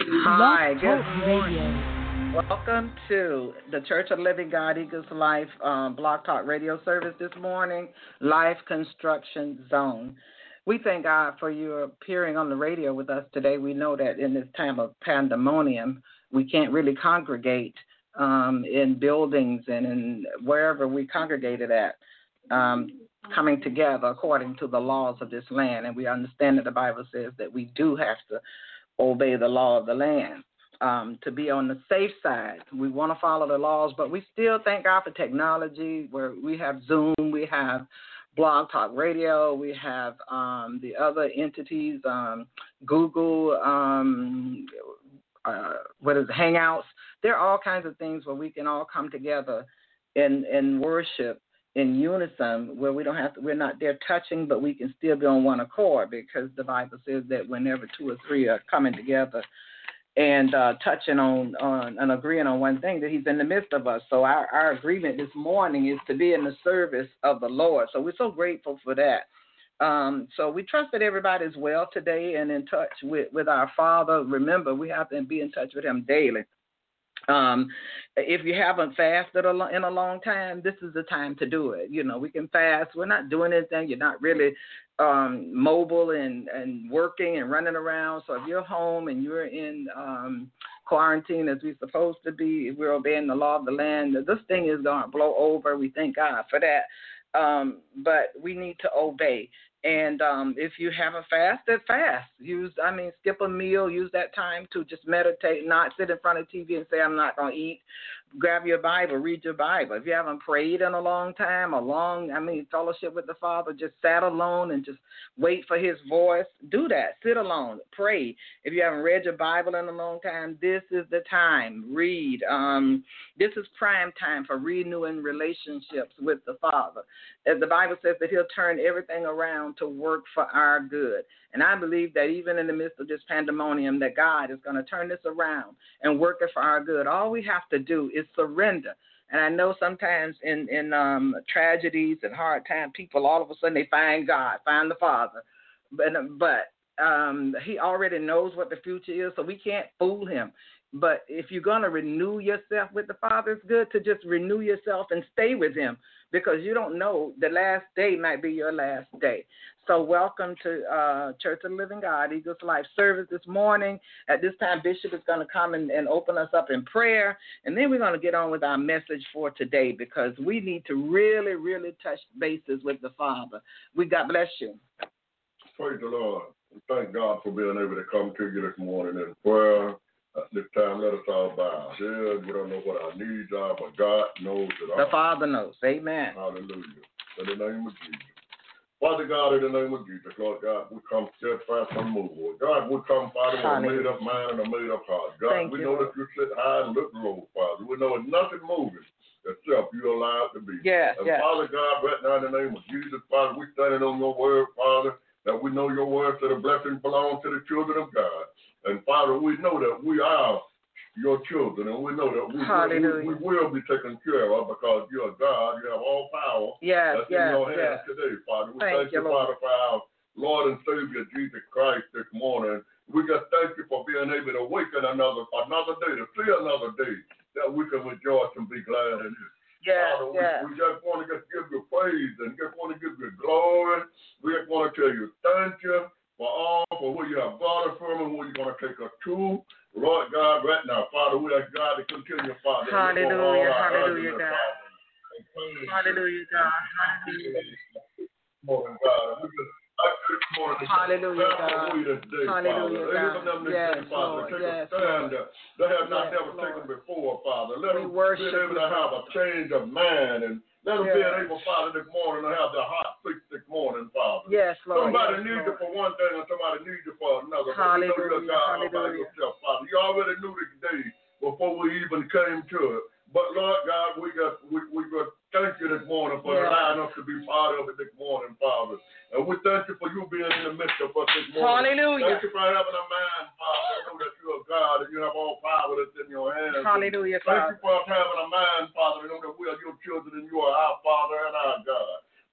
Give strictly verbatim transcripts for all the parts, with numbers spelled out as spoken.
Hi, good morning. Welcome to the Church of Living God Eagles Life um, Blog Talk Radio service this morning, Life Construction Zone. We thank God for you appearing on the radio with us today. We know that in this time of pandemonium, we can't really congregate um, in buildings and in wherever we congregated at, um, coming together according to the laws of this land. And we understand that the Bible says that we do have to obey the law of the land. Um, to be on the safe side. We want to follow the laws, but we still thank God for technology where we have Zoom, we have Blog Talk Radio, we have um, the other entities, um, Google, um, uh, what is it, Hangouts. There are all kinds of things where we can all come together and, and worship in unison, where we don't have to, we're not there touching, but we can still be on one accord, because the Bible says that whenever two or three are coming together and uh, touching on, on and agreeing on one thing, that he's in the midst of us. So our, our agreement this morning is to be in the service of the Lord. So we're so grateful for that. Um, so we trust that everybody's well today and in touch with, with our Father. Remember, we have to be in touch with him daily. Um, if you haven't fasted in a long time, this is the time to do it. You know, we can fast. We're not doing anything. You're not really um, mobile and, and working and running around. So if you're home and you're in um, quarantine as we're supposed to be, if we're obeying the law of the land, this thing is going to blow over. We thank God for that. Um, but we need to obey. And um, if you haven't fasted, fast. Use, I mean, skip a meal. Use that time to just meditate, not sit in front of T V and say, I'm not going to eat. Grab your Bible, read your Bible. If you haven't prayed in a long time, a long, I mean, fellowship with the Father, just sat alone and just wait for his voice, do that. Sit alone, pray. If you haven't read your Bible in a long time, this is the time. Read. Um, this is prime time for renewing relationships with the Father. As the Bible says that he'll turn everything around to work for our good. And I believe that even in the midst of this pandemonium, that God is going to turn this around and work it for our good. All we have to do is surrender. And I know sometimes in, in um, tragedies and hard times, people all of a sudden they find God, find the Father. But, but um, he already knows what the future is, so we can't fool him. But if you're going to renew yourself with the Father, it's good to just renew yourself and stay with him, because you don't know, the last day might be your last day. So welcome to uh, Church of the Living God, Eagles Life service this morning. At this time, Bishop is going to come and, and open us up in prayer, and then we're going to get on with our message for today, because we need to really, really touch bases with the Father. We God bless you. Praise the Lord. Thank God for being able to come to you this morning in prayer. At this time, let us all bow. Yeah, we don't know what our needs are, but God knows it all. The Father knows. Amen. Hallelujah. In the name of Jesus. Father God, in the name of Jesus, Lord God, we come steadfast and unmovable. God, we come, Father, with a made-up mind and a made-up heart. God, Thank we you, know Lord. that you sit high and look low, Father. We know it's nothing moving except you allow it to be. Yes, and yes. Father God, right now in the name of Jesus, Father, we standing on your word, Father, that we know your word that the blessings belong to the children of God. And Father, we know that we are your children, and we know that we, we, we will be taken care of, because you're God. You have all power yes, that's yes, in your hands yes. today, Father. We thank, thank you, you, Father, for our Lord and Savior Jesus Christ this morning. We just thank you for being able to awaken another another day, to see another day, that we can rejoice and be glad in it. Yes, Father, yes. we, we just want to just give you praise and just want to give you glory. We just want to tell you thank you for all, for where you have brought us from and where you're going to take us to. Lord God, right now, Father, we ask God to continue, Father. Hallelujah, hallelujah, God. Hallelujah, God. Morning, God. We just ask you this morning to Hallelujah, God. this day, Hallelujah, Father. God. Even them this Yes, day, Father, Lord. take Yes, a stand Lord. they have not Yes, never Lord. taken before, Father. Let We them worship be able you, to have a change of mind, and let them yes. be able, Father, this morning to have their heart fixed this morning, Father. Yes, Lord. Somebody yes, needs Lord. you for one thing, and somebody needs you for another. Hallelujah, but we know you're God all by hallelujah. yourself, Father. You already knew this day before we even came to it. But Lord God, we got we we got thank you this morning for yes. allowing us to be part of it this morning, Father. And we thank you for you being in the midst of us this morning. Hallelujah. Thank you for having a mind, Father. I know that you are God and you have all power that's in your hands. Hallelujah, Thank Father. you for having a mind, Father. I know that we are your children and you are our Father and our God.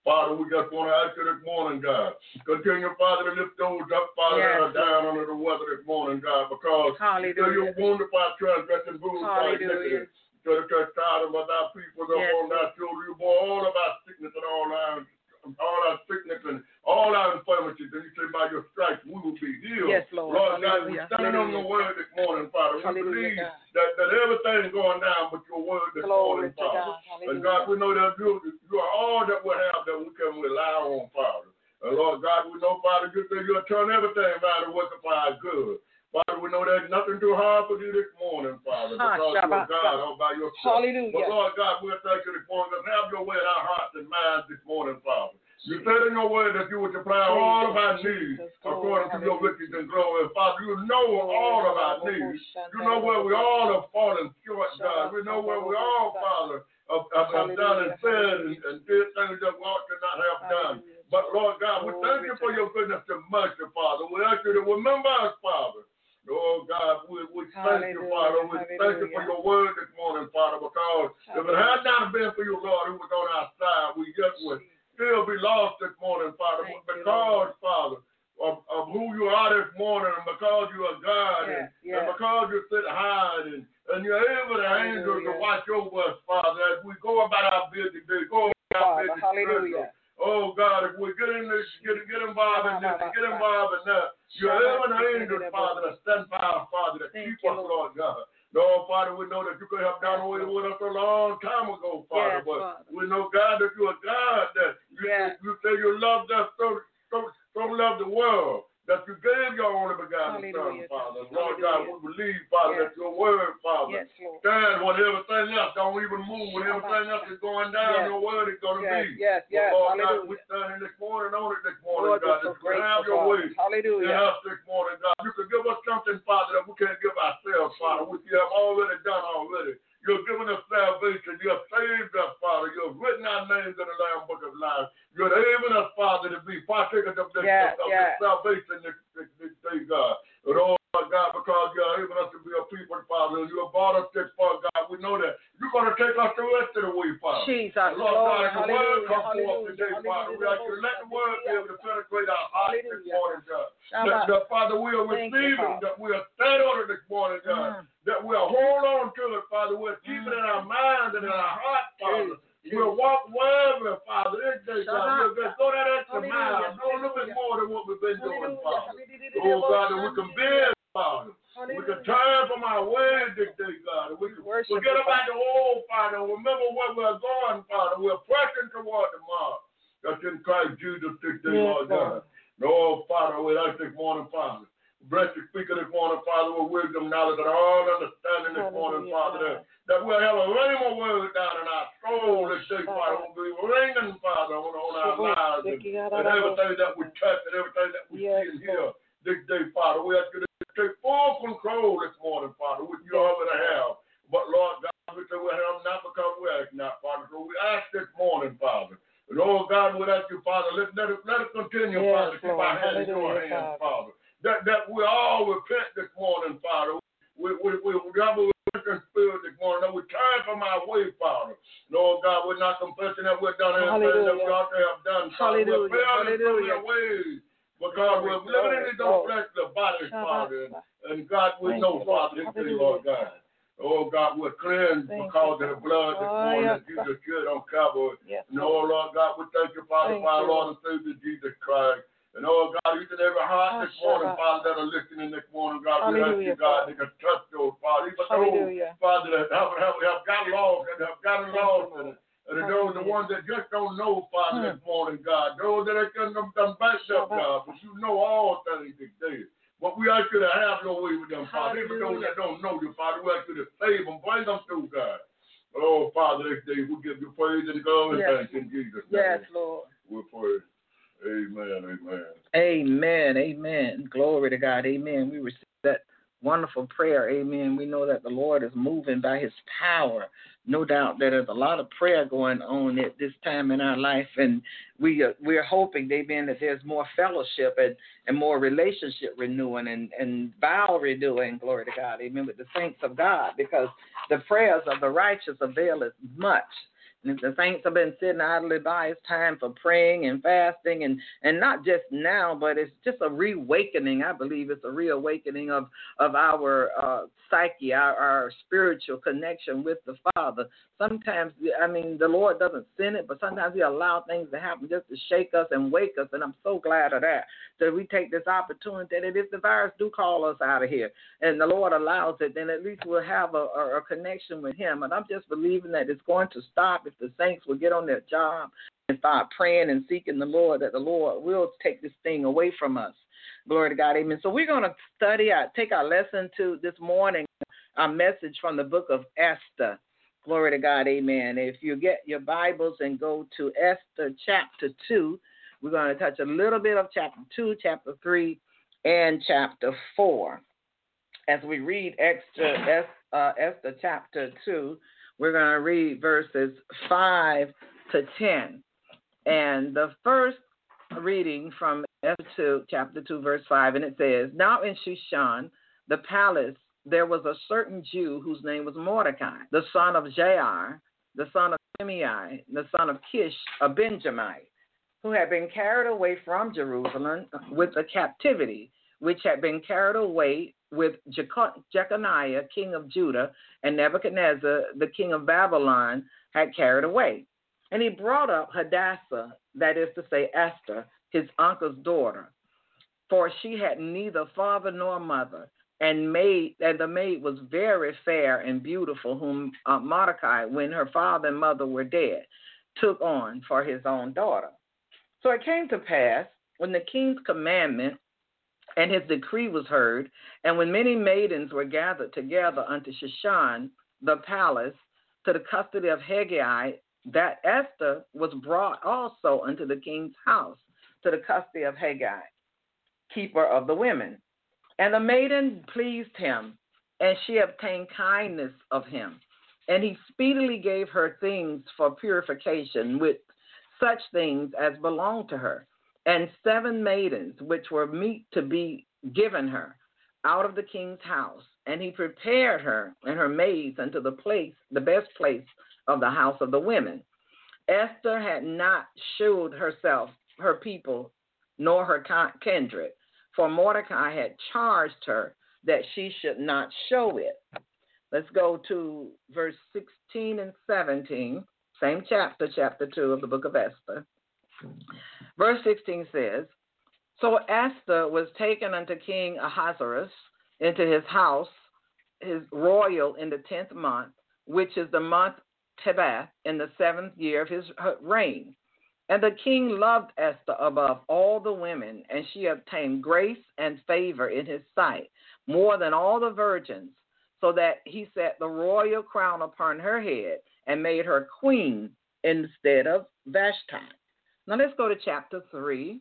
Father, we just want to ask you this morning, God. Continue, Father, to lift those up, Father, yes. that are down under the weather this morning, God, because you're wounded by transgression, bruised by iniquity. To the chastisement of our people, yes. upon our children, you bore all of our sickness and all our all our sickness and all our infirmities. And you say, by your stripes, we will be healed. Yes, Lord. Lord God, we stand on your word this morning, Father. We believe that, that everything's going down with your word this Glory morning, Father. God. And God, we know that you, you are all that we have that we can rely on, Father. And Lord God, we know, Father, you say you'll turn everything around and work for our good. Father, we know there's nothing too hard for you this morning, Father, because you're God all by yourself. Hallelujah. But Lord God, we'll thank you this morning, because have your way in our hearts and minds this morning, Father. You said in your word that you would supply all of our needs according to your riches and glory. And Father, you know all of our needs. You know where we all have fallen short, God. We know where we all, Father, have, have, have done and said and, and did things that we ought to not have done. But Lord God, we thank you for your goodness and mercy, Father. We ask you to remember us, Father. Oh, God, we, we thank you, Father. We thank you for your word this morning, Father, because if it had not been for you, Lord, who was on our side, we just would still be lost this morning, Father. Thank but because, you, Father, of, of who you are this morning, and because you are God, yes, and, yes. and because you sit high, and, and you're able to angels to watch over us, Father, as we go about our busy day, go about our busy Hallelujah. Oh, God, if we get in this, get, get involved in this, get involved in that, you're able to angels, Father, to stand by us, Father, to keep us, Lord God. Lord, Father, we know that you could have done away with us a long time ago, Father, yes, but Father. We know, God, that you're a God that you, yes. you say you loved us so, so, so loved the world that you gave your only begotten Son, Father. Lord God, we believe, Father, yes. that your word, Father, yes, stands when everything else don't even move, when everything else is going down, yes. your word is going to yes. be. Yes, yes, Lord Hallelujah. God, we stand this morning on it this morning, Lord, God, so that you have your way Hallelujah. in us this morning, God. You can give us something, Father, that we can't give ourselves, Father, which you have already done already. You've given us salvation. You have saved us, Father. You have written our names in the Lamb Book of Life. You're enabling us, Father, to be partakers of this, yes, of, of yes. this salvation this, this, this day, God. And oh, God, because you're able us to be a people, Father, and you have brought us this far, God. We know that you're going to take us the rest of the way, Father. Jesus, and Lord, Lord, God, the word come forth today, Father. We ask you to let the word be able to penetrate our hearts this morning, God. That, that, Father, we are receiving, that we are stand on it this morning, God. Mm. That we'll hold on to it, Father. We'll keep mm. it in our mind and in our heart, Father. Jesus. We'll walk wherever, Father, this day, God. We'll just go that extra mile. Go a little bit more than what we've been doing, Father. Oh, God, that we can build, Father. Hallelujah. We can turn from our ways this day, God. We can Worship forget about the old, Father. Remember where we're going, Father. We're pressing toward the mark. That's in Christ Jesus this day, yes, Lord God. No, Father, we ask this morning, Father. Bless the speaker this morning, Father, with wisdom, knowledge, and all understanding this morning, Father, that, that we'll have a rhema word down in our soul this day, Father. We'll be ringing, Father, on, on our lives and, and everything that we touch and everything that we yes, see and hear this day, Father. We ask you to take full control this morning, Father, which you already have. But, Lord God, we say we have not because we ask not, Father. So we ask this morning, Father. And, Lord God, we ask you, Father, let, let, it, let it continue, yes, Father, to keep our hands in your hands, Father. That, that we all repent this morning, Father. We, we, we, we have a repentance spirit this morning. That we turn from our way, Father. Lord God, we're not confessing that we've done anything that we ought to have done, Father. We're failing from our ways because we're living in those fleshly bodies, Father. And, and God, we know, Father, this day, Lord God. Oh, God, we're cleansed thank because you. Of the blood this morning oh, yes. that Jesus shed on Calvary. Yes. And, oh, Lord God, we thank you, Father, thank for our you. Lord and Savior, Jesus Christ. And, oh, God, each and every heart this morning, Father, that are listening this morning, God, we ask you, God, they can touch those, Father. Even those, Father, that have, have, have got lost and have gotten lost. And, and those the ones that just don't know, Father, this morning, God. Those that are going to come back up, God. But you know all things this day. But we ask you to have your way with them, Father. Even those that don't know you, Father, we ask you to save them, bring them through, God. Oh, Father, this day we give you praise and glory and thanks in Jesus' name. Yes, Lord. We pray. Amen, amen. Amen, amen. Glory to God, amen. We receive that wonderful prayer, amen. We know that the Lord is moving by his power. No doubt that there's a lot of prayer going on at this time in our life, and we are, we're hoping, amen, that there's more fellowship and, and more relationship renewing and, and vow renewing, glory to God, amen, with the saints of God, because the prayers of the righteous avail as much. And the saints have been sitting idly by, it's time for praying and fasting, and, and not just now, but it's just a reawakening. I believe it's a reawakening of, of our uh, psyche, our, our spiritual connection with the Father. Sometimes, I mean, the Lord doesn't send it, but sometimes He allows things to happen just to shake us and wake us, and I'm so glad of that, that we take this opportunity, that if the virus do call us out of here, and the Lord allows it, then at least we'll have a, a, a connection with Him. And I'm just believing that it's going to stop if the saints will get on their job and start praying and seeking the Lord, that the Lord will take this thing away from us. Glory to God, amen. So we're going to study, our, take our lesson to this morning, our message from the book of Esther. Glory to God, amen. If you get your Bibles and go to Esther chapter two, we're going to touch a little bit of chapter two, chapter three, and chapter four. As we read Esther, uh, Esther chapter two, we're going to read verses five to ten. And the first reading from Esther two, chapter two, verse five, and it says, Now in Shushan, the palace, there was a certain Jew whose name was Mordecai, the son of Jair, the son of Shimei, the son of Kish, a Benjamite, who had been carried away from Jerusalem with a captivity, which had been carried away with Jeconiah, king of Judah, and Nebuchadnezzar, the king of Babylon, had carried away. And he brought up Hadassah, that is to say Esther, his uncle's daughter, for she had neither father nor mother, and maid, and the maid was very fair and beautiful, whom uh, Mordecai, when her father and mother were dead, took on for his own daughter. So it came to pass, when the king's commandment and his decree was heard, and when many maidens were gathered together unto Shushan, the palace, to the custody of Hegai, that Esther was brought also unto the king's house, to the custody of Hegai, keeper of the women. And the maiden pleased him, and she obtained kindness of him. And he speedily gave her things for purification, with such things as belonged to her, and seven maidens, which were meet to be given her, out of the king's house. And he prepared her and her maids unto the place, the best place of the house of the women. Esther had not shewed herself, her people, nor her kindred, for Mordecai had charged her that she should not show it. Let's go to verse sixteen and seventeen, same chapter, chapter two of the book of Esther. Verse sixteen says, So Esther was taken unto King Ahasuerus into his house, his royal, in the tenth month, which is the month Tebeth, in the seventh year of his reign. And the king loved Esther above all the women, and she obtained grace and favor in his sight, more than all the virgins, so that he set the royal crown upon her head and made her queen instead of Vashti. Now let's go to chapter three,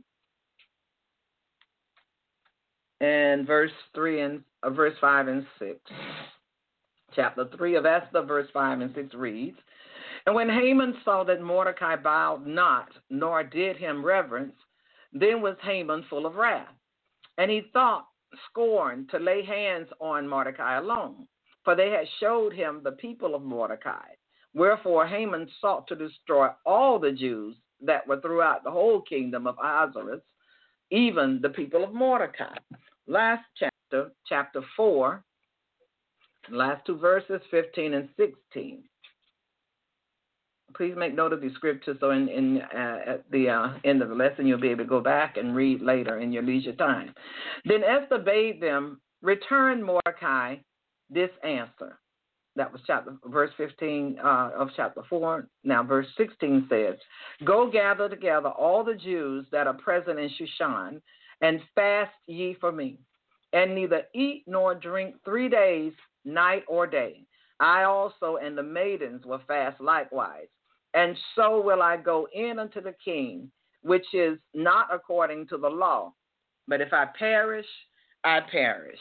and verse three and uh, verse five and six. Chapter three of Esther, verse five and six reads, And when Haman saw that Mordecai bowed not, nor did him reverence, then was Haman full of wrath. And he thought scorn to lay hands on Mordecai alone, for they had showed him the people of Mordecai. Wherefore Haman sought to destroy all the Jews that were throughout the whole kingdom of Ahasuerus, even the people of Mordecai. Last chapter, chapter four, last two verses, fifteen and sixteen. Please make note of these scriptures, so in, in uh, at the uh, end of the lesson you'll be able to go back and read later in your leisure time. Then Esther bade them return Mordecai this answer. That was chapter verse fifteen uh, of chapter four. Now verse sixteen says, Go gather together all the Jews that are present in Shushan, and fast ye for me, and neither eat nor drink three days, night or day. I also and the maidens will fast likewise. And so will I go in unto the king, which is not according to the law. But if I perish, I perish.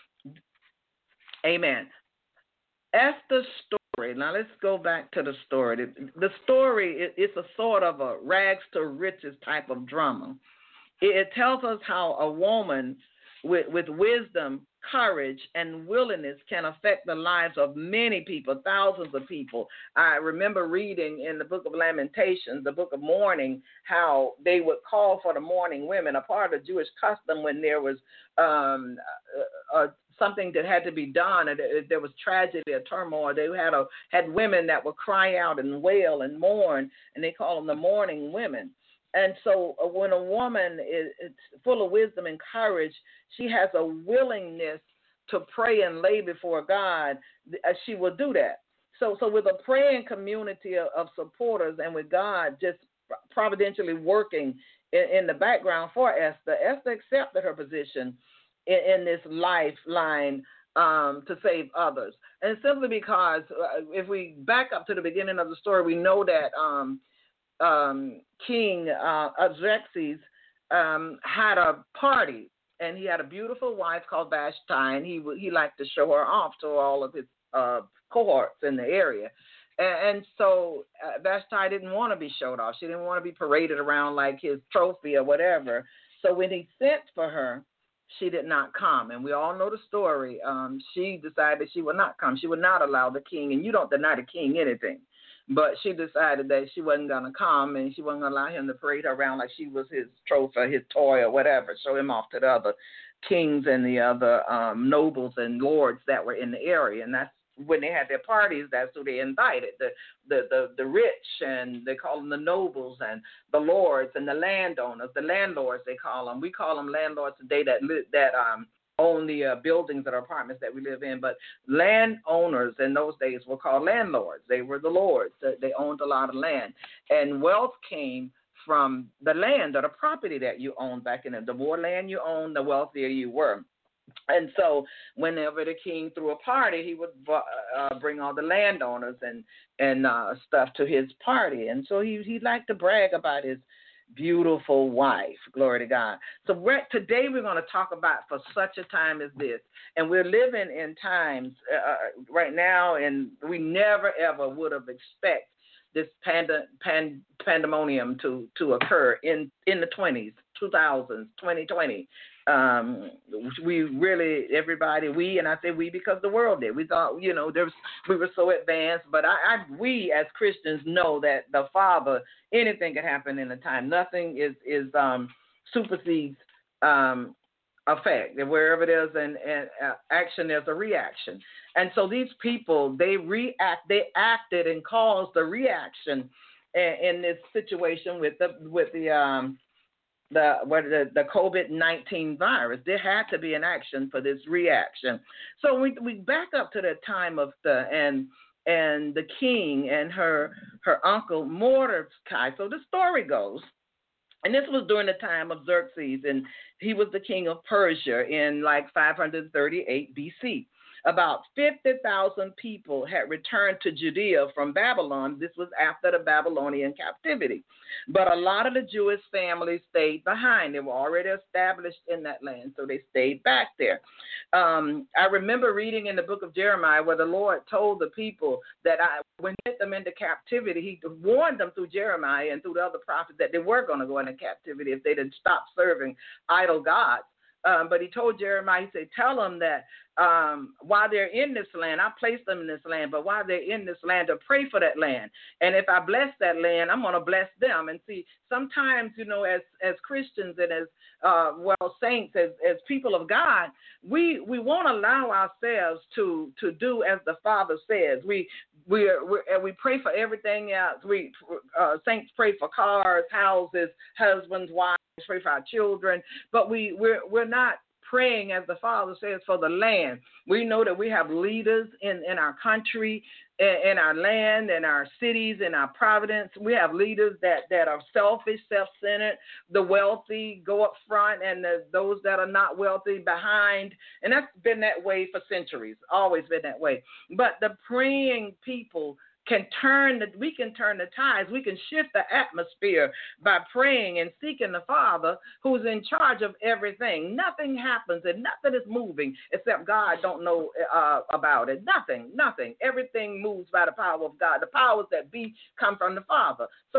Amen. Esther's story. Now let's go back to the story. The story, it's a sort of a rags to riches type of drama. It tells us how a woman with, with wisdom courage and willingness can affect the lives of many people, thousands of people. I remember reading in the book of Lamentations, the book of mourning, how they would call for the mourning women, a part of the Jewish custom when there was um, a, a, something that had to be done, and there was tragedy or turmoil. They had a, had women that would cry out and wail and mourn, and they call them the mourning women. And so uh, when a woman is, is full of wisdom and courage, she has a willingness to pray and lay before God, uh, she will do that. So so with a praying community of, of supporters and with God just providentially working in, in the background for Esther, Esther accepted her position in, in this lifeline um, to save others. And simply because uh, if we back up to the beginning of the story, we know that um, Um, King uh, Xerxes um, had a party, and he had a beautiful wife called Vashti, and he he liked to show her off to all of his uh, cohorts in the area. And, and so uh, Vashti didn't want to be showed off. She didn't want to be paraded around like his trophy or whatever. So when he sent for her, she did not come. And we all know the story. Um, she decided she would not come. She would not allow the king, and you don't deny the king anything. But she decided that she wasn't going to come, and she wasn't going to allow him to parade her around like she was his trophy, his toy or whatever, show him off to the other kings and the other um, nobles and lords that were in the area. And that's when they had their parties, that's who they invited, the, the, the, the rich, and they call them the nobles, and the lords and the landowners, the landlords they call them. We call them landlords today that, that um, own the uh, buildings and apartments that we live in, but landowners in those days were called landlords. They were the lords. They owned a lot of land, and wealth came from the land or the property that you owned back in the, the more land you owned, the wealthier you were. And so whenever the king threw a party, he would uh, bring all the landowners and, and uh, stuff to his party. And so he, he liked to brag about his beautiful wife. Glory to God. So we're, today we're going to talk about for such a time as this. And we're living in times uh, right now, and we never, ever would have expected this panda, pan, pandemonium to, to occur in, in the twenties, two thousands, twenty twenty. Um, we really, everybody, we, and I say we because the world did. We thought, you know, there's, we were so advanced, but I, I, we as Christians know that the Father, anything can happen in a time. Nothing is, is um, supersedes um, effect. And wherever there's an, an uh, action, there's a reaction. And so these people, they react, they acted and caused the reaction in, in this situation with the, with the, um, the what the, the COVID nineteen virus. There had to be an action for this reaction. So we we back up to the time of the and and the king and her her uncle Mordecai. So the story goes, and this was during the time of Xerxes, and he was the king of Persia in like five hundred thirty-eight B C. About fifty thousand people had returned to Judea from Babylon. This was after the Babylonian captivity. But a lot of the Jewish families stayed behind. They were already established in that land, so they stayed back there. Um, I remember reading in the book of Jeremiah where the Lord told the people that I, when he sent them into captivity, he warned them through Jeremiah and through the other prophets that they were going to go into captivity if they didn't stop serving idol gods. Um, but he told Jeremiah, he said, tell them that um, while they're in this land, I placed them in this land, but while they're in this land, to pray for that land. And if I bless that land, I'm going to bless them. And see, sometimes, you know, as as Christians and as, uh, well, saints, as, as people of God, we we won't allow ourselves to to do as the Father says. We we we, we pray for everything else. We uh, saints pray for cars, houses, husbands, wives, pray for our children, but we, we're, we're not praying, as the Father says, for the land. We know that we have leaders in, in our country, in, in our land, in our cities, in our providence. We have leaders that, that are selfish, self-centered. The wealthy go up front, and the, those that are not wealthy behind. And that's been that way for centuries, always been that way. But the praying people can turn the, we can turn the tides. We can shift the atmosphere by praying and seeking the Father who's in charge of everything. Nothing happens and nothing is moving except God don't know uh, about it. Nothing, nothing. Everything moves by the power of God. The powers that be come from the Father. So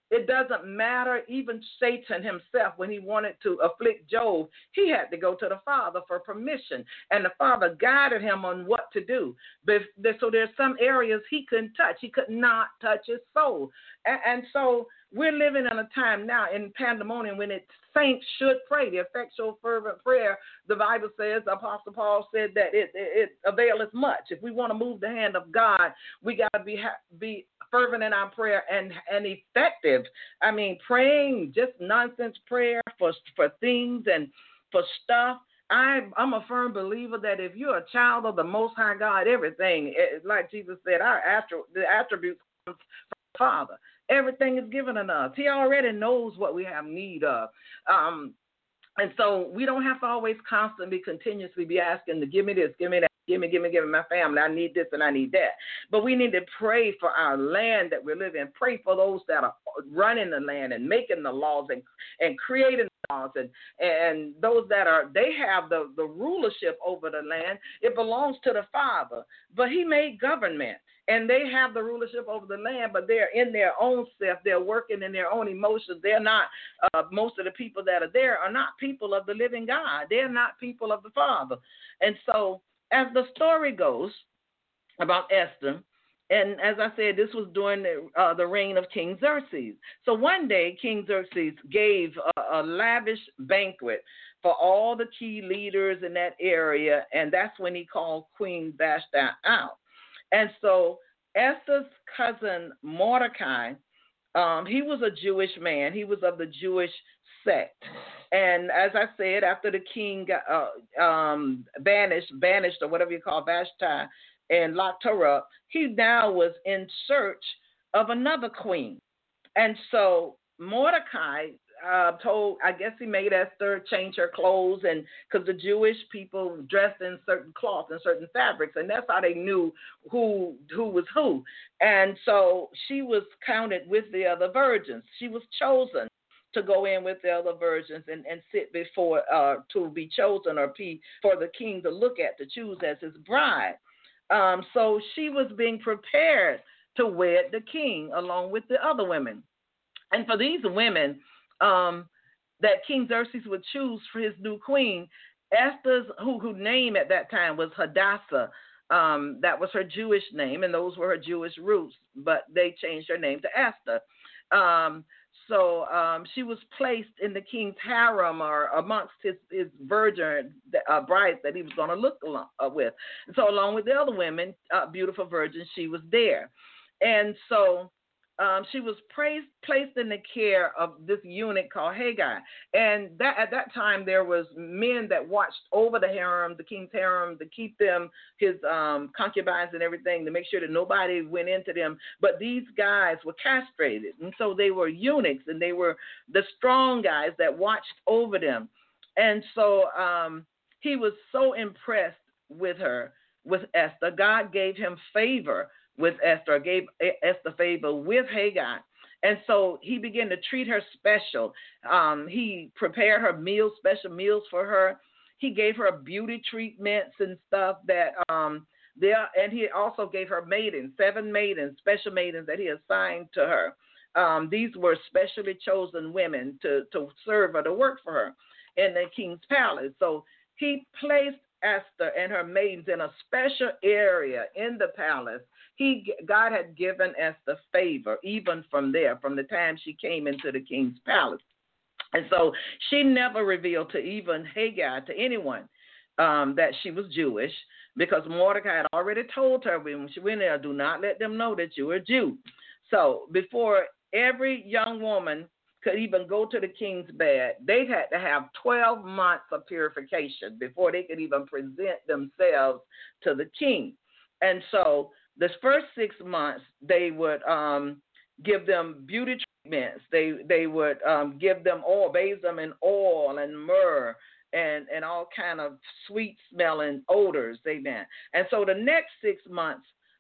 It doesn't matter. Even Satan himself, when he wanted to afflict Job, he had to go to the Father for permission. And the Father guided him on what to do. But so there's some areas he couldn't touch. He could not touch his soul. And, and so we're living in a time now in pandemonium when it saints should pray. The effectual, fervent prayer, the Bible says, Apostle Paul said that it, it, it availeth much. If we want to move the hand of God, we got to be be fervent in our prayer and, and effective. I mean, praying just nonsense prayer for for things and for stuff. I, I'm a firm believer that if you're a child of the Most High God, everything, like Jesus said, our attri- the attributes comes from the Father. Everything is given in us. He already knows what we have need of. Um, and so we don't have to always constantly, continuously be asking to give me this, give me that. Give me, give me, give me my family. I need this and I need that. But we need to pray for our land that we live in. Pray for those that are running the land and making the laws and, and creating the laws. And, and those that are, they have the, the rulership over the land. It belongs to the Father. But he made government. And they have the rulership over the land, but they're in their own self. They're working in their own emotions. They're not, uh, most of the people that are there are not people of the living God. They're not people of the Father. And so, as the story goes about Esther, and as I said, this was during the, uh, the reign of King Xerxes. So one day, King Xerxes gave a, a lavish banquet for all the key leaders in that area, and that's when he called Queen Vashti out. And so Esther's cousin Mordecai, um, he was a Jewish man. He was of the Jewish sect. And as I said, after the king got, uh, um, banished, banished or whatever you call Vashti, and locked her up, he now was in search of another queen. And so Mordecai uh, told, I guess he made Esther change her clothes, and because the Jewish people dressed in certain cloths and certain fabrics, and that's how they knew who who was who. And so she was counted with the other virgins. She was chosen to go in with the other virgins and, and sit before, uh, to be chosen or be for the king to look at, to choose as his bride. Um, so she was being prepared to wed the king along with the other women. And for these women um, that King Xerxes would choose for his new queen, Esther's, who, who name at that time was Hadassah. Um, that was her Jewish name, and those were her Jewish roots, but they changed her name to Esther. Um, So um, she was placed in the king's harem or amongst his, his virgin uh, brides that he was going to look along, uh, with. And so along with the other women, uh, beautiful virgins, she was there. And so um, she was praised, placed in the care of this eunuch called Haggai. And that, at that time, there was men that watched over the harem, the king's harem, to keep them, his um, concubines and everything, to make sure that nobody went into them. But these guys were castrated, and so they were eunuchs, and they were the strong guys that watched over them. And so um, he was so impressed with her, with Esther. God gave him favor with Esther, gave Esther favor with Haggai. And so he began to treat her special. Um, he prepared her meals, special meals for her. He gave her beauty treatments and stuff that um, there, and he also gave her maidens, seven maidens, special maidens that he assigned to her. Um, these were specially chosen women to, to serve her, to work for her in the king's palace. So he placed Esther and her maidens in a special area in the palace. He, God had given Esther favor even from there, from the time she came into the king's palace. And so she never revealed to even Haggai, to anyone, um, that she was Jewish, because Mordecai had already told her when she went there, do not let them know that you are a Jew. So before every young woman could even go to the king's bed, they had to have twelve months of purification before they could even present themselves to the king. And so this first six months, they would um, give them beauty treatments. They they would um, give them oil, bathe them in oil and myrrh and, and all kind of sweet-smelling odors, amen. And so the next six months,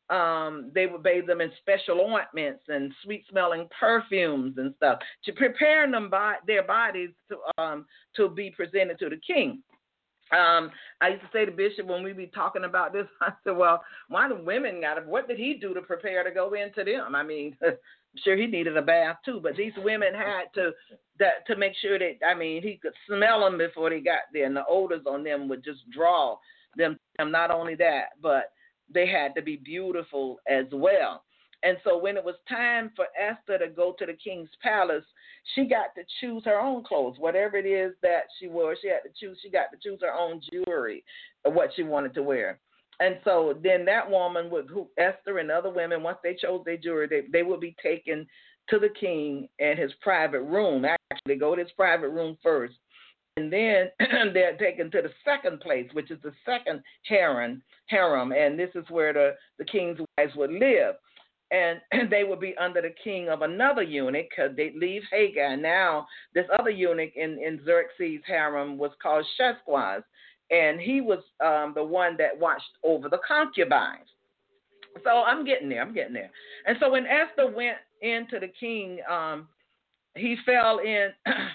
um, they would bathe them in special ointments and sweet-smelling perfumes and stuff to prepare them by their bodies to um, to be presented to the king. Um, I used to say to Bishop when we be talking about this, I said, well, why the women got to, what did he do to prepare to go into them? I mean, I'm sure he needed a bath too, but these women had to that to make sure that, I mean, he could smell them before they got there, and the odors on them would just draw them. Not only that, but they had to be beautiful as well. And so when it was time for Esther to go to the king's palace, she got to choose her own clothes. Whatever it is that she wore, she had to choose. She got to choose her own jewelry of what she wanted to wear. And so then that woman would, who, Esther and other women, once they chose their jewelry, they, they would be taken to the king in his private room. Actually, they go to his private room first. And then they're taken to the second place, which is the second harem, harem. And this is where the, the king's wives would live. And they would be under the king of another eunuch because they'd leave Hagar. Now, this other eunuch in, in Xerxes' harem was called Sheshbaz, and he was um, the one that watched over the concubines. So I'm getting there. I'm getting there. And so when Esther went into the king, um, he fell in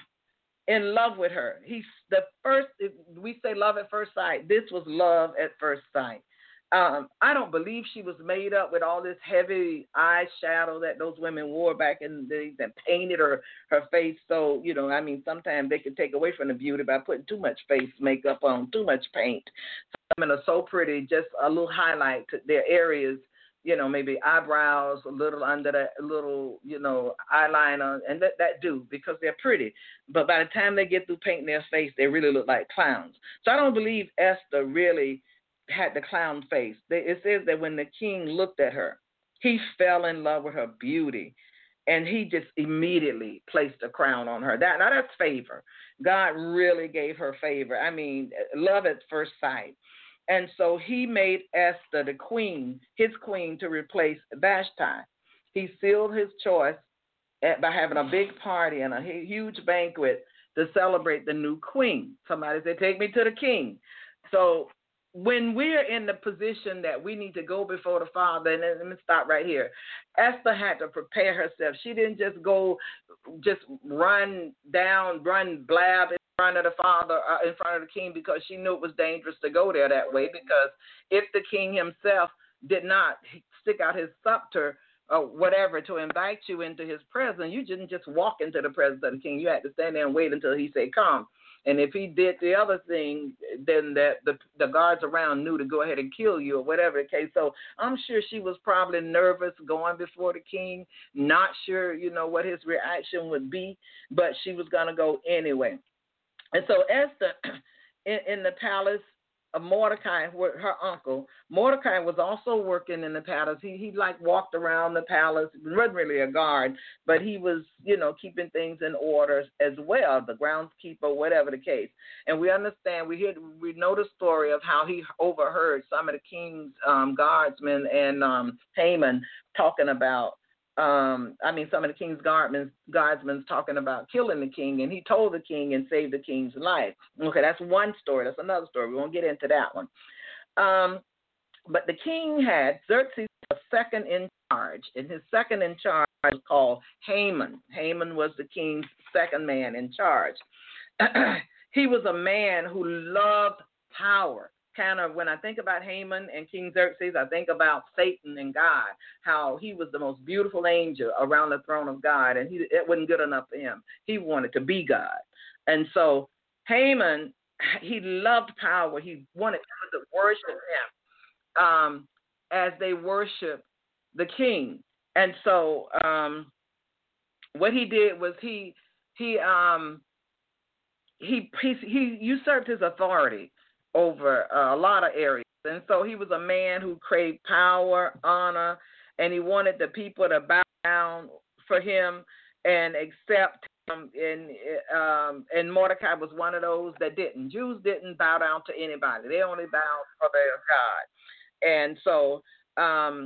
in love with her. He's the first. We say love at first sight. This was love at first sight. Um, I don't believe she was made up with all this heavy eyeshadow that those women wore back in the days and painted her, her face. So, you know, I mean, sometimes they could take away from the beauty by putting too much face makeup on, too much paint. Some women are so pretty, just a little highlight to their areas, you know, maybe eyebrows, a little under that, a little, you know, eyeliner, and that, that do because they're pretty. But by the time they get through painting their face, they really look like clowns. So I don't believe Esther really had the clown face. It says that when the king looked at her, he fell in love with her beauty, and he just immediately placed a crown on her. That now that's favor. God really gave her favor. I mean, love at first sight. And so he made Esther the queen, his queen, to replace Vashti. He sealed his choice by having a big party and a huge banquet to celebrate the new queen. Somebody said, take me to the king. So when we're in the position that we need to go before the Father, and let me stop right here. Esther had to prepare herself. She didn't just go, just run down, run blab in front of the Father, uh, in front of the king, because she knew it was dangerous to go there that way. Because if the king himself did not stick out his scepter or whatever to invite you into his presence, you didn't just walk into the presence of the king. You had to stand there and wait until he said, come. And if he did the other thing, then that the the guards around knew to go ahead and kill you or whatever the case. So I'm sure she was probably nervous going before the king, not sure, you know, what his reaction would be, but she was going to go anyway. And so Esther, in, in the palace of Mordecai, her uncle, Mordecai was also working in the palace. He he like walked around the palace. He wasn't really a guard, but he was, you know, keeping things in order as well, the groundskeeper, whatever the case. And we understand, we hear, we know the story of how he overheard some of the king's um, guardsmen and um, Haman talking about, um, I mean, some of the king's guardsmen, guardsmen talking about killing the king, and he told the king and saved the king's life. Okay, that's one story. That's another story. We won't get into that one. Um, but the king had Xerxes a second in charge, and his second in charge was called Haman. Haman was the king's second man in charge. He was a man who loved power. Kind of when I think about Haman and King Xerxes, I think about Satan and God, how he was the most beautiful angel around the throne of God, and he, it wasn't good enough for him. He wanted to be God. And so Haman, he loved power. He wanted people to worship him um, as they worship the king. And so um, what he did was he he um, he he, he usurped his authority over uh, a lot of areas. And so he was a man who craved power, honor, and he wanted the people to bow down for him and accept him. And, um, and Mordecai was one of those that didn't. Jews didn't bow down to anybody. They only bowed for their God. And so um,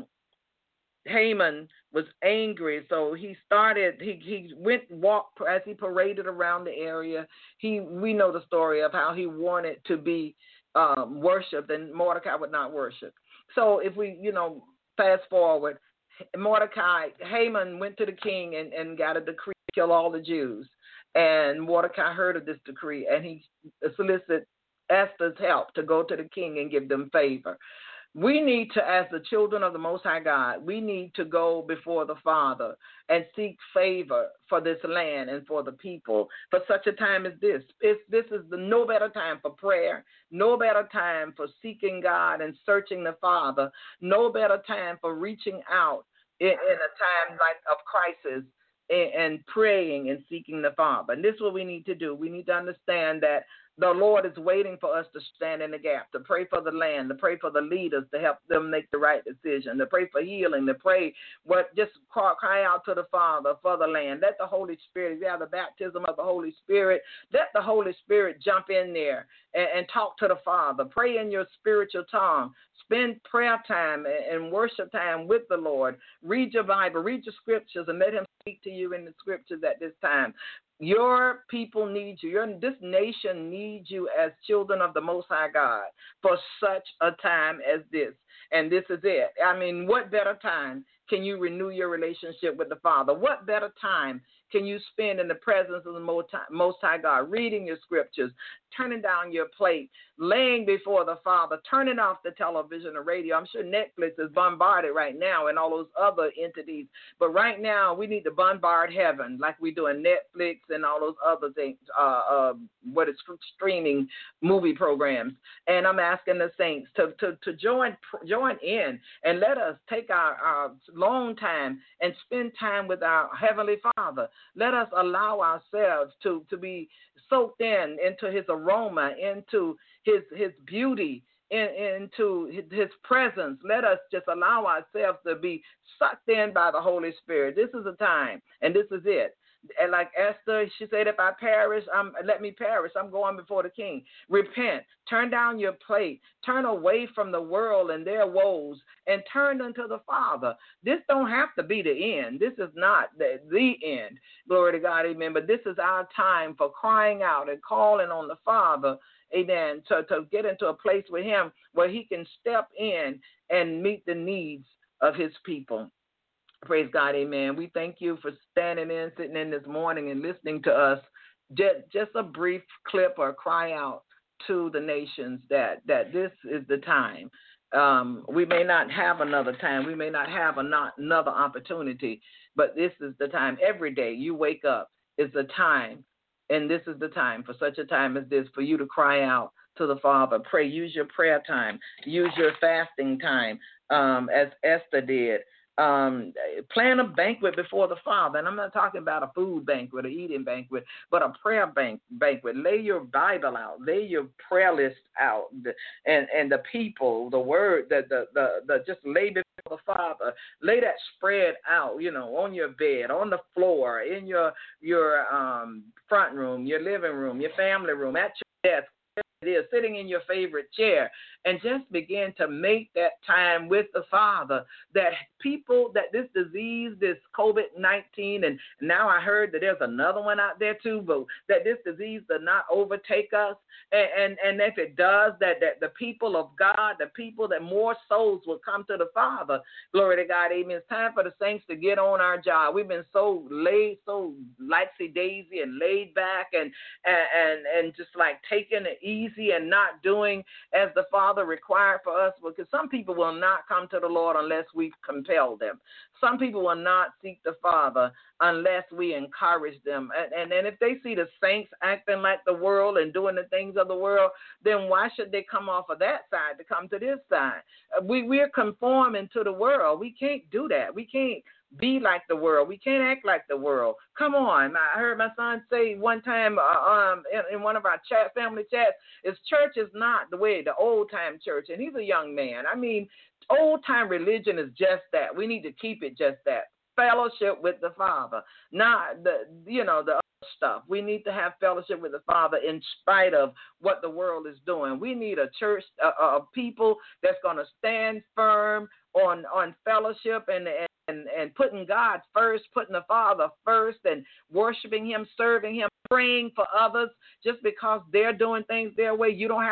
Haman was angry, so he started, he, he went, walked, as he paraded around the area, he, we know the story of how he wanted to be um, worshipped, and Mordecai would not worship. So if we, you know, fast forward, Mordecai, Haman went to the king and, and got a decree to kill all the Jews, and Mordecai heard of this decree, and he solicited Esther's help to go to the king and give them favor. We need to, as the children of the Most High God, we need to go before the Father and seek favor for this land and for the people for such a time as this. It's, this is the no better time for prayer, no better time for seeking God and searching the Father, no better time for reaching out in, in a time like of crisis and, and praying and seeking the Father. And this is what we need to do. We need to understand that the Lord is waiting for us to stand in the gap, to pray for the land, to pray for the leaders, to help them make the right decision, to pray for healing, to pray, what just cry, cry out to the Father for the land. Let the Holy Spirit, if you have the baptism of the Holy Spirit, let the Holy Spirit jump in there and, and talk to the Father. Pray in your spiritual tongue. Spend prayer time and worship time with the Lord. Read your Bible, read your scriptures, and let him speak to you in the scriptures at this time. Your people need you. Your, this nation needs you as children of the Most High God for such a time as this. And this is it. I mean, what better time can you renew your relationship with the Father? What better time can you spend in the presence of the Most High God, reading your scriptures, turning down your plate, laying before the Father, turning off the television or radio? I'm sure Netflix is bombarded right now and all those other entities. But right now, we need to bombard heaven like we do in Netflix and all those other things, uh, uh, what is streaming movie programs. And I'm asking the saints to, to, to join join in and let us take our, our long time and spend time with our Heavenly Father. Let us allow ourselves to, to be soaked in into his aroma, into his his beauty, in, into his, his presence. Let us just allow ourselves to be sucked in by the Holy Spirit. This is the time, and this is it. And like Esther, she said, if I perish, um, let me perish. I'm going before the king. Repent. Turn down your plate. Turn away from the world and their woes and turn unto the Father. This don't have to be the end. This is not the, the end. Glory to God, amen. But this is our time for crying out and calling on the Father, amen, to, to get into a place with him where he can step in and meet the needs of his people. Praise God, amen. We thank you for standing in, sitting in this morning and listening to us. Just, just a brief clip or cry out to the nations that, that this is the time. Um, we may not have another time. We may not have a not, another opportunity, but this is the time. Every day you wake up is the time, and this is the time for such a time as this for you to cry out to the Father. Pray. Use your prayer time. Use your fasting time, um, as Esther did. Um, plan a banquet before the Father. And I'm not talking about a food banquet or eating banquet, but a prayer bank, banquet. Lay your Bible out. Lay your prayer list out. And, and the people, the word, the, the, the, the just lay before the Father. Lay that spread out, you know, on your bed, on the floor, in your, your um, front room, your living room, your family room, at your desk. It is sitting in your favorite chair, and just begin to make that time with the Father, that people, that this disease, this COVID nineteen, and now I heard that there's another one out there too, but that this disease does not overtake us, and, and, and if it does, that, that the people of God, the people, that more souls will come to the Father. Glory to God, amen. It's time for the saints to get on our job. We've been so laid, so laxy-daisy and laid back and, and, and, and just like taking it easy and not doing as the Father required for us, because some people will not come to the Lord unless we compel them. Some people will not seek the Father unless we encourage them. And, and, and if they see the saints acting like the world and doing the things of the world, then why should they come off of that side to come to this side? We, we're conforming to the world. We can't do that. We can't be like the world. We can't act like the world. Come on. I heard my son say one time uh, um, in, in one of our chat, family chats, is church is not the way, the old-time church. And he's a young man. I mean, old-time religion is just that. We need to keep it just that. Fellowship with the Father, not the, you know, the other stuff. We need to have fellowship with the Father in spite of what the world is doing. We need a church of people that's going to stand firm on, on fellowship and, and And, and putting God first, putting the Father first, and worshiping him, serving him, praying for others. Just because they're doing things their way, you don't have to do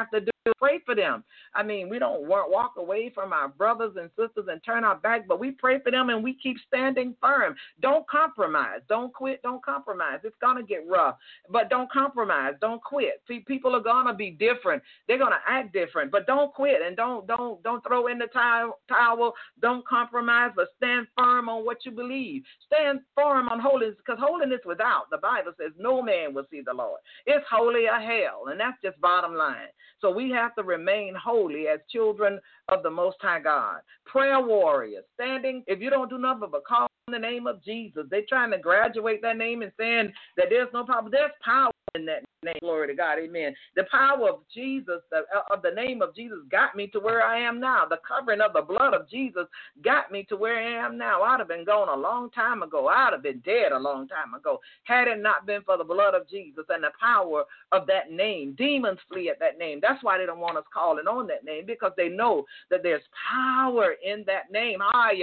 pray for them. I mean, we don't walk away from our brothers and sisters and turn our back, but we pray for them and we keep standing firm. Don't compromise. Don't quit. Don't compromise. It's going to get rough, but don't compromise. Don't quit. See, people are going to be different. They're going to act different, but don't quit and don't don't don't throw in the towel. Don't compromise, but stand firm on what you believe. Stand firm on holiness, because holiness without, the Bible says, no man will see the Lord. It's holy or hell, and that's just bottom line. So we have to remain holy as children of the Most High God. Prayer warriors, standing, if you don't do nothing but call on the name of Jesus, they're trying to graduate that name and saying that there's no power. There's power in that name. Glory to God. Amen. The power of Jesus, the, of the name of Jesus, got me to where I am now. The covering of the blood of Jesus got me to where I am now. I'd have been gone a long time ago. I'd have been dead a long time ago had it not been for the blood of Jesus and the power of that name. Demons flee at that name. That's why they don't want us calling on that name, because they know that there's power in that name.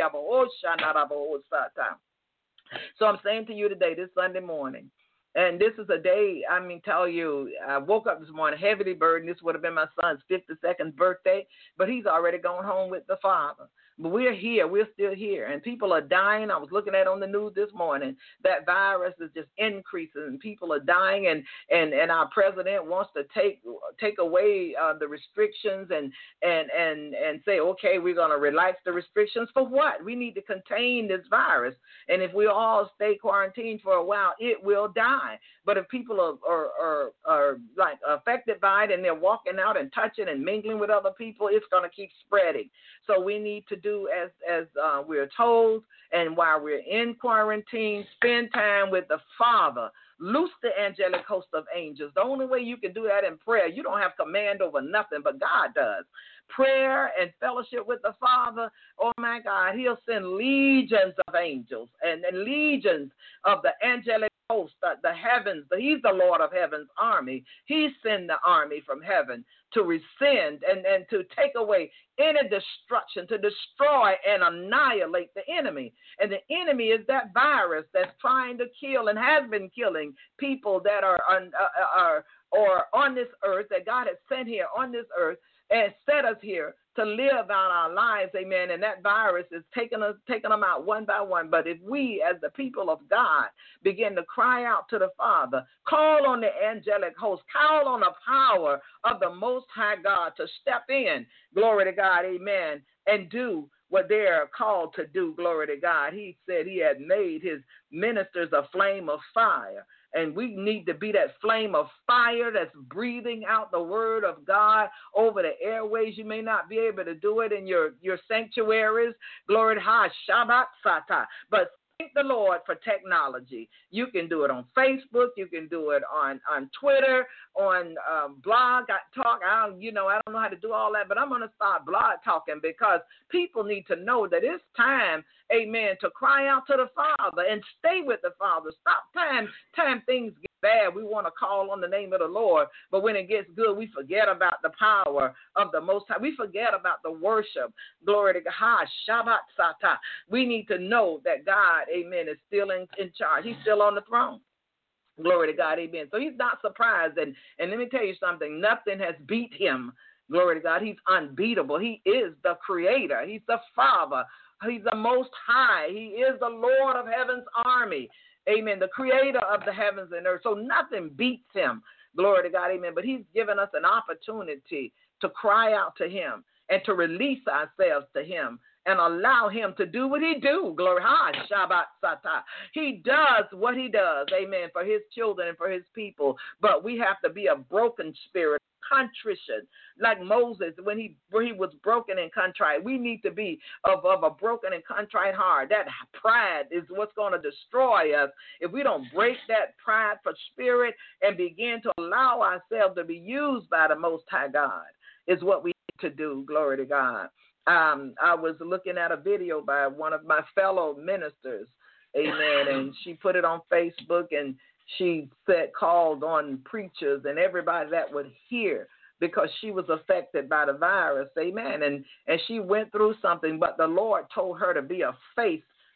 So I'm saying to you today, this Sunday morning, and this is a day, I mean, tell you, I woke up this morning heavily burdened. This would have been my son's fifty-second birthday, but he's already gone home with the Father. But we're here. We're still here. And people are dying. I was looking at on the news this morning. That virus is just increasing, and people are dying. And, and, and our president wants to take take away uh, the restrictions and, and, and, and say, okay, we're going to relax the restrictions. For what? We need to contain this virus. And if we all stay quarantined for a while, it will die. But if people are, are, are, are like affected by it and they're walking out and touching and mingling with other people, it's going to keep spreading. So we need to do as as uh, we're told, and while we're in quarantine, spend time with the Father. Loose the angelic host of angels. The only way you can do that in prayer, you don't have command over nothing, but God does. Prayer and fellowship with the Father, oh my God, he'll send legions of angels and, and legions of the angelic host, the, the heavens. He's the Lord of heaven's army. He sent the army from heaven to rescind and, and to take away any destruction, to destroy and annihilate the enemy. And the enemy is that virus that's trying to kill and has been killing people that are on, uh, are or on this earth, that God has sent here on this earth and set us here to live out our lives, amen. And that virus is taking us, taking them out one by one. But if we, as the people of God, begin to cry out to the Father, call on the angelic host, call on the power of the Most High God to step in, glory to God, amen, and do what they are called to do, glory to God. He said he had made his ministers a flame of fire. And we need to be that flame of fire that's breathing out the word of God over the airways. You may not be able to do it in your, your sanctuaries. Glory to God, Shabbat Sata. But thank the Lord for technology. You can do it on Facebook. You can do it on, on Twitter, on um, blog talk. I don't, you know, I don't know how to do all that, but I'm going to start blog talking, because people need to know that it's time, amen, to cry out to the Father and stay with the Father. Stop time, time things get bad. We want to call on the name of the Lord, but when it gets good, we forget about the power of the Most High. We forget about the worship. Glory to God. Shabbat Sata. We need to know that God, amen, is still in, in charge. He's still on the throne. Glory to God, amen. So he's not surprised. And, and let me tell you something, nothing has beat him. Glory to God. He's unbeatable. He is the creator. He's the Father. He's the Most High. He is the Lord of heaven's army. Amen. The creator of the heavens and earth. So nothing beats him. Glory to God. Amen. But he's given us an opportunity to cry out to him and to release ourselves to him and allow him to do what he do. Glory. Ha, Shabbat Sata. He does what he does. Amen. For his children and for his people. But we have to be a broken spirit. Contrition, like Moses when he when he was broken and contrite. We need to be of, of a broken and contrite heart. That pride is what's going to destroy us. If we don't break that pride for spirit and begin to allow ourselves to be used by the Most High God, is what we need to do. Glory to God. Um, I was looking at a video by one of my fellow ministers, amen, and she put it on Facebook, and she said, called on preachers and everybody that would hear, because she was affected by the virus, amen. And, and she went through something, but the Lord told her to be a faith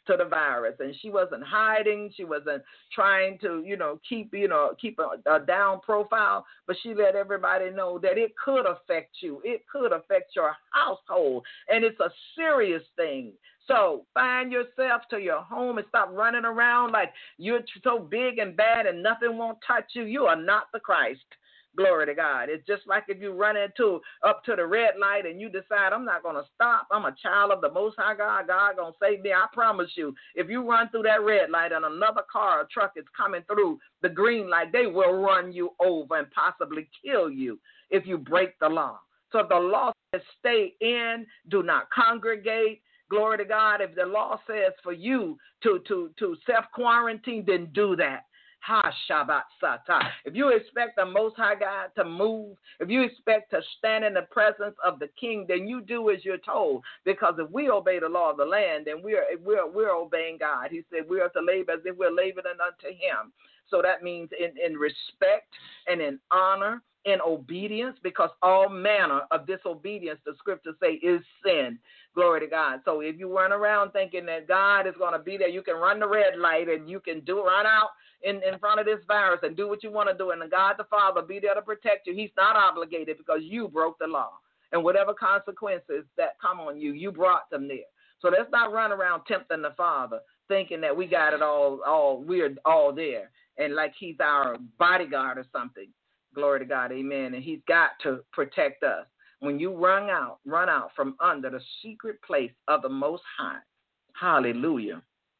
to the virus, and she wasn't hiding. She wasn't trying to, you know, keep, you know, keep a, a down profile, but she let everybody know that it could affect you. It could affect your household, and it's a serious thing. So find yourself to your home and stop running around like you're so big and bad and nothing won't touch you. You are not the Christ. Glory to God. It's just like if you run into up to the red light and you decide, I'm not going to stop. I'm a child of the Most High God. God going to save me. I promise you, if you run through that red light and another car or truck is coming through the green light, they will run you over and possibly kill you if you break the law. So if the law says stay in, do not congregate, glory to God. If the law says for you to, to, to self-quarantine, then do that. Ha Shabbat Sata. If you expect the Most High God to move, if you expect to stand in the presence of the King, then you do as you're told. Because if we obey the law of the land, then we're we're we're obeying God. He said we are to labor as if we're laboring unto Him. So that means in, in respect and in honor, in obedience, because all manner of disobedience, the scriptures say, is sin. Glory to God. So if you run around thinking that God is going to be there, you can run the red light and you can do run out in, in front of this virus and do what you want to do. And the God the Father be there to protect you. He's not obligated because you broke the law. And whatever consequences that come on you, you brought them there. So let's not run around tempting the Father, thinking that we got it all, all we're all there, and like He's our bodyguard or something. Glory to God, amen. And He's got to protect us. When you run out, run out from under the secret place of the Most High, hallelujah,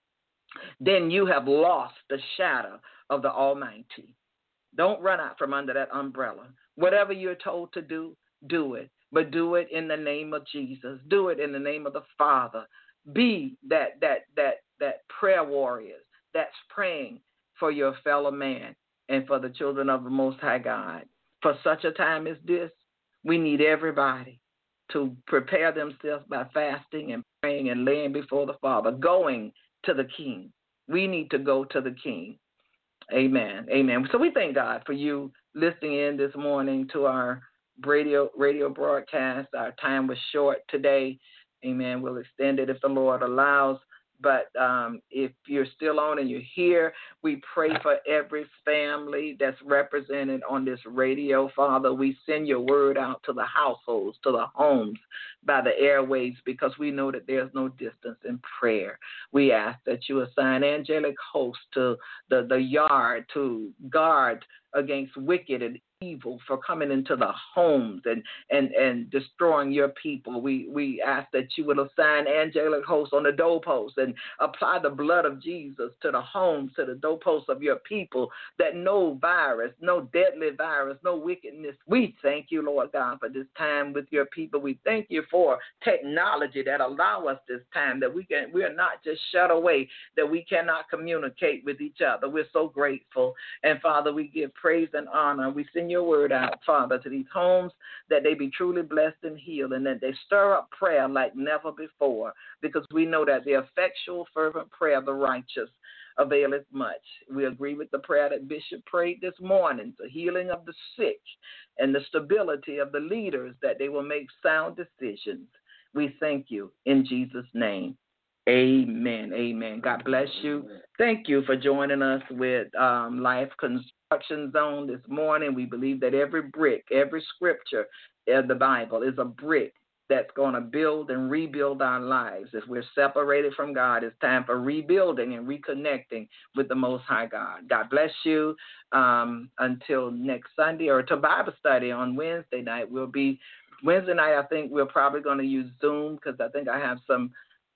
then you have lost the shadow of the Almighty. Don't run out from under that umbrella. Whatever you're told to do, do it. But do it in the name of Jesus. Do it in the name of the Father. Be that that that that prayer warrior that's praying for your fellow man and for the children of the Most High God. For such a time as this, we need everybody to prepare themselves by fasting and praying and laying before the Father, going to the King. We need to go to the King. Amen. Amen. So we thank God for you listening in this morning to our radio radio broadcast. Our time was short today. Amen. We'll extend it if the Lord allows. But um, if you're still on and you're here, we pray for every family that's represented on this radio, Father. We send your word out to the households, to the homes, by the airwaves, because we know that there's no distance in prayer. We ask that you assign angelic hosts to the, the yard to guard against wicked and evil for coming into the homes and, and, and destroying your people. We we ask that you would assign angelic hosts on the doorposts and apply the blood of Jesus to the homes, to the doorposts of your people, that no virus, no deadly virus, no wickedness. We thank you, Lord God, for this time with your people. We thank you for technology that allow us this time, that we can we are not just shut away, that we cannot communicate with each other. We're so grateful. And Father, we give praise and honor. We send your word out, Father, to these homes, that they be truly blessed and healed, and that they stir up prayer like never before, because we know that the effectual, fervent prayer of the righteous availeth much. We agree with the prayer that Bishop prayed this morning, the healing of the sick and the stability of the leaders, that they will make sound decisions. We thank you in Jesus' name. Amen. Amen. God bless you. Thank you for joining us with um, Life Construction Zone this morning. We believe that every brick, every scripture of the Bible is a brick that's going to build and rebuild our lives. If we're separated from God, it's time for rebuilding and reconnecting with the Most High God. God bless you. Um, until next Sunday, or to Bible study on Wednesday night. We'll be Wednesday night. I think we're probably going to use Zoom, because I think I have some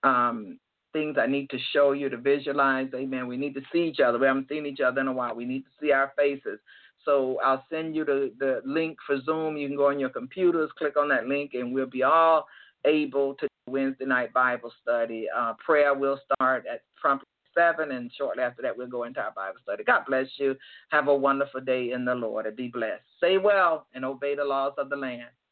um, things I need to show you to visualize. Amen. We need to see each other. We haven't seen each other in a while. We need to see our faces. So I'll send you the, the link for Zoom. You can go on your computers, click on that link, and we'll be all able to do Wednesday night Bible study. Uh, prayer will start at promptly seven, and shortly after that, we'll go into our Bible study. God bless you. Have a wonderful day in the Lord, and be blessed. Say well and obey the laws of the land.